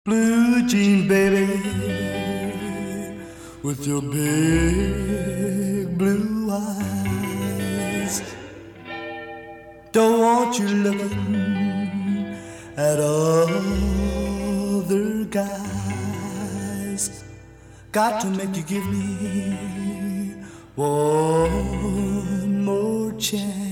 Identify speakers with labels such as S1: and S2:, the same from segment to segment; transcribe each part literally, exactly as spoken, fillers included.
S1: Blue jean baby, with your big blue eyes. Don't want you looking at other guys. Got to make you give me one more chance.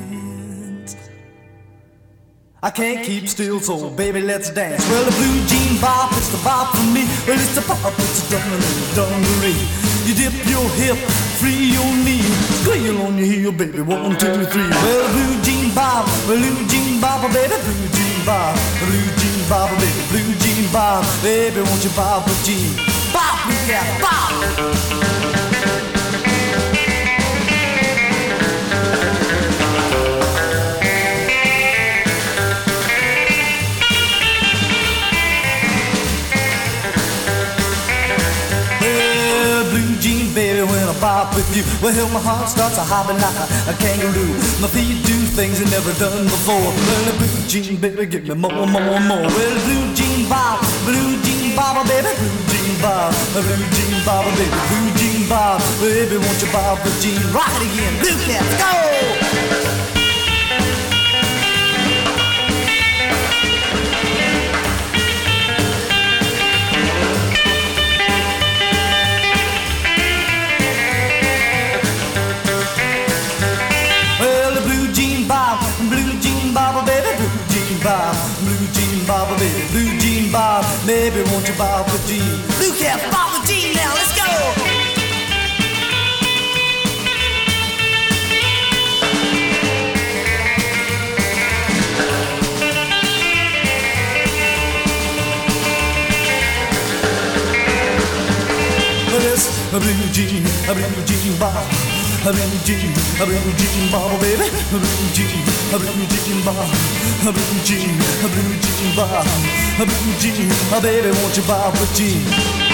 S1: I can't keep still, so baby, let's dance. Well, the blue jean bop, it's the bop for me. Well, it's the bop, it's the dungaree, dungaree. You dip your hip, free your knee, squeal on your heel, baby, one, two, three. Well, the blue jean bop, blue jean bop, baby, blue jean bop, blue jean bop, baby, blue jean bop, baby, won't you bop a jean? Bop, yeah, bop. Baby, when I bop with you, well, my heart starts a hopping like a, a kangaroo. My feet do things I've never done before. Well, the blue jean, baby, give me more, more, more. Well, the blue jean bop, blue jean bop, baby, blue jean bop, blue jean bop, baby, blue jean bop, baby, won't you bop the jean? Rock it again, blue cat, go! Blue jean bop, baby, blue jean bop, baby, won't you bop a jean? Blue cat, bop a jean now, let's go! A blue jean, a blue jean bop, a blue jean, a blue jean bop, baby, a blue jean, a blue jean bop, a blue jean, a blue jean bop, a blue jean, a baby, won't you bop a jean?